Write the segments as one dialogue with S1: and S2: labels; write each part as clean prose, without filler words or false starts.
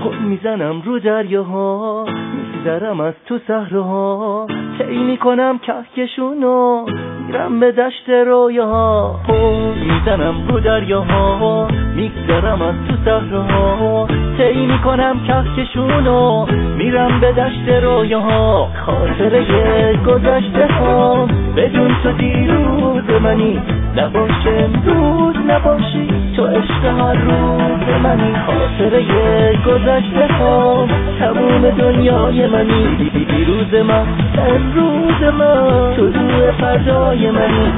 S1: گل میزنم رو دریاها، میگذرم از تو صحراها، طی میکنم کهکشونو، میرم به دشت رویاها. میزنم رو دریاها، میگذرم از تو صحراها، طی میکنم کهکشونو، میرم به دشت رویاها. خاطره گذشته ها بدون تو دیروز منی، نباشه امروز نباشی تو عشق هر روز منی. خاطره گذشته ها تموم دنیای منی، دیروز من امروز من طلوع فردای منی.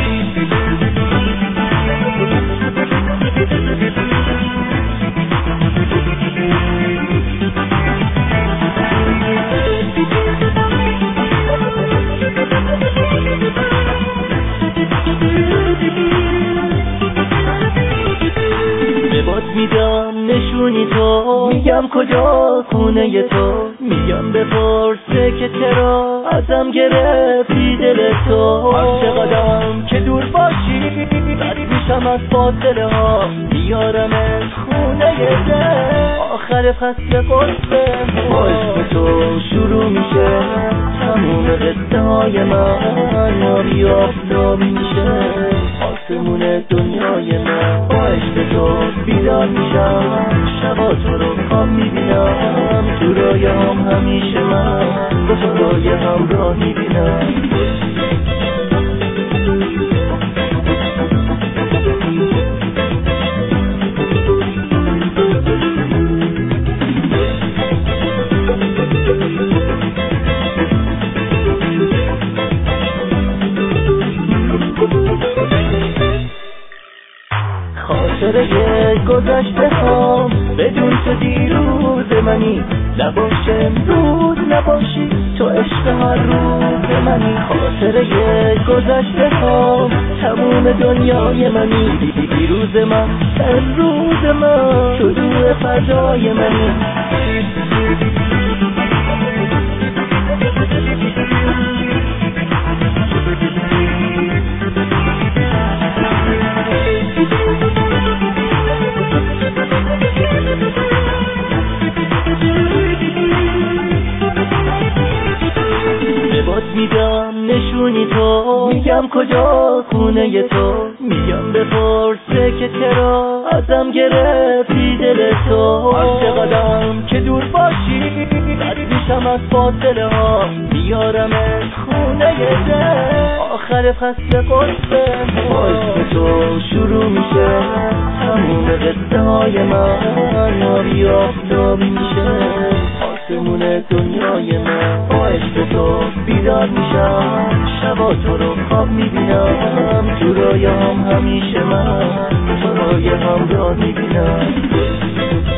S1: میدم نشونی تو، میگم کجا خونه تو، میگم بپرسه که چرا ازم گرفتی دل تو. هر چقدرم که دور باشی رد میشم از فاصله ها، میارم خونه دل آخر فصل قصه. با عشق تو شروع میشه تموم قصه های من، آبی آفتابی میشه آسمون دنیای من. با عشق تو بیدار میشم، شبا تو رو خواب میبینم، تو رویام همیشه من با تو روی همراه میبینم. خاطره گذشته ها بدون تو دیروز منی، نباشه امروز نباشی تو عشق هر روز منی. خاطره گذشته ها تموم دنیای منی، دیروز من امروز من طلوع فردای منی. میدم نشونی تو، میگم کجا خونه تو، میگم بپرسه که چرا ازم گرفتی دل تو. هر چقدرم که دور باشی رد میشم از فاصله ها، میارم خونه دل آخر فصل قصه. با عشق تو شروع میشه تموم قصه های من، آبی آفتابی میشه آسمون دنیای من. با عشق تو بیدار میشم، شبا تو رو خواب میبینم، تو رویام همیشه من تو روی همراه میبینم.